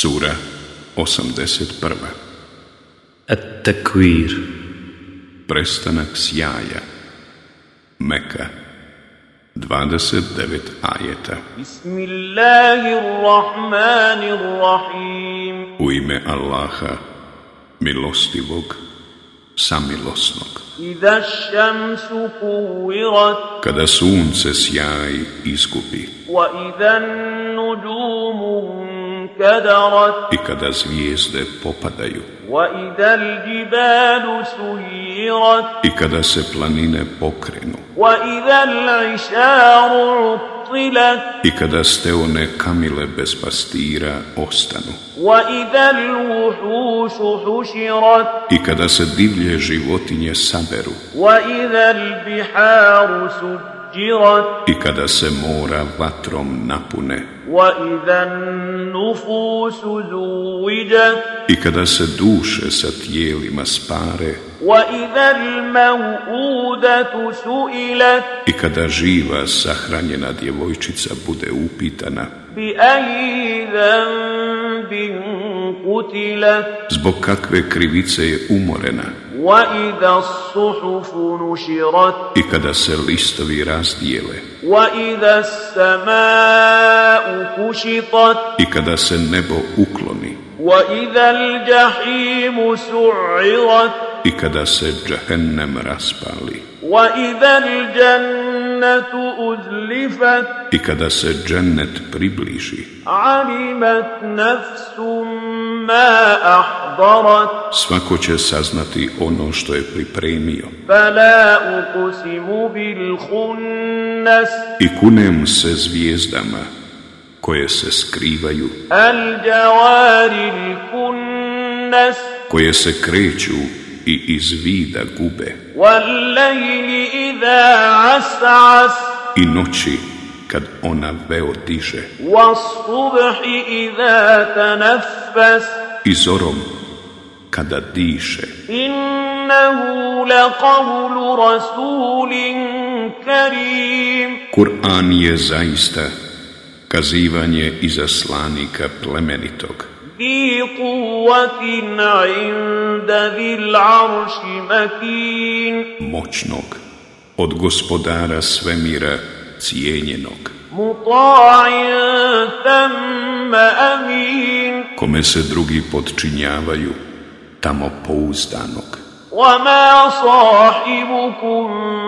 Sura 81. At-Takwir. Prestanak sjaja. Meka. 29 ajeta. Bismillahirrahmanirrahim. U ime Allaha, milostivog, samilosnog. Iza šamsu kuvirat. Kada sunce sjaj izgubi. Wa iza nuđumu kadarat. I kada zvijezde popadaju. Wa iza l'đibalu sujirat. I kada se planine pokrenu. Wa iza l'isharu uttilat. I kada steone kamile bez pastira ostanu. Wa iza l'vuhušu huširat. I kada se divlje životinje saberu. Wa iza l'biharu sujjirat. I kada se mora vatrom napune. Wa iza n'nufusu zuwijat. I kada se duše sa tijelima spare. Wa iza l'maw'udatu su'ilat. I kada živa sahranjena djevojčica bude upitana. Bi ayyi dhanbin qutilat. Zbog kakve krivice je umorena. Wa iza as-suhufu nushirat. I kada se listovi razdijele. Wa iza as-sama'u kushitat. I kada se nebo ukloni. Wa iza al-jahimu su'irat. I kada se džahennem raspali. Wa iza al-jannatu uzlifat. I kada se džennet približi. Alimat nafsum ma ahdarat. Svako će saznati ono što je pripremio. Fala uqsimu bil khunnas. I kunem se zvijezdama koje se skrivaju, Al jawaril kunnas. koje se kreću i iz vida gube, Wal layli idha as'as. i noći kad ona veo diže, Was subhi idha tanaffas. i zorom kada diše. Innahu laqawlu rasulin karim. Kur'an je zaista kazivanje izaslanika plemenitog, Zi quwwatin 'inda zil 'arshi makin. moćnog, od gospodara svemira cijenjenog, Muta'in thumma amin. kome se drugi podčinjavaju, tamo pouzdanog. Wama sahibukum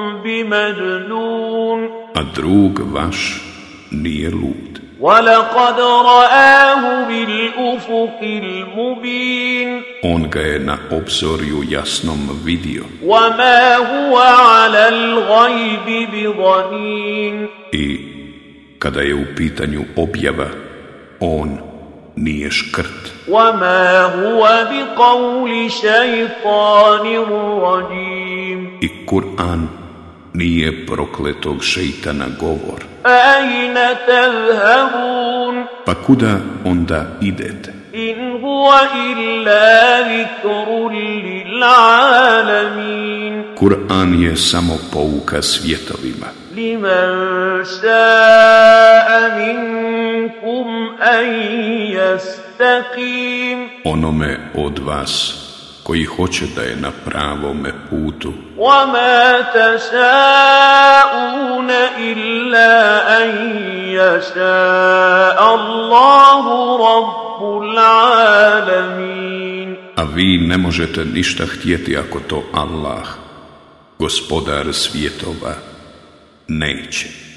bimajnun. A drug vaš nije lud. Walaqad ra'ahu bil ufuqil mubin. On ga je na obzorju jasnom vidio. Wama huwa 'ala al-ghaybi bidanin. I kada je u pitanju objava, on nije škrt. Wama huwa biqawli shaytanir rajim. I Kur'an nije prokletog šeitana govor. Ayna tadhhabun. Pa kuda onda idete? In huwa illa dhikrun lil alamin. Kur'an je samo pouka svjetovima. Liman sha'a minkum an yastaqim. Onome od vas koji hoće da je na pravome putu. Wama tasha'una illa an yasha'a Allahu rabbul alamin. A vi ne možete ništa htjeti ako to Allah, gospodar svjetova, neće.